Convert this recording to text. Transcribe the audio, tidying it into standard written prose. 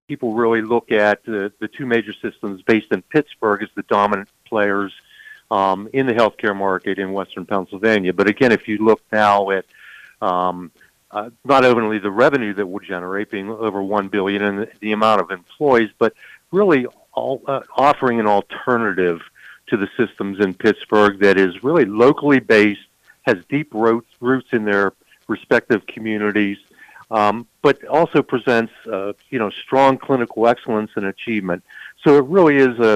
people really look at the two major systems based in Pittsburgh as the dominant players in the healthcare market in Western Pennsylvania. But again, if you look now at not only the revenue that will generate, being over $1 billion, and the amount of employees, but really offering an alternative to the systems in Pittsburgh that is really locally based, has deep roots in their respective communities, but also presents strong clinical excellence and achievement. So it really is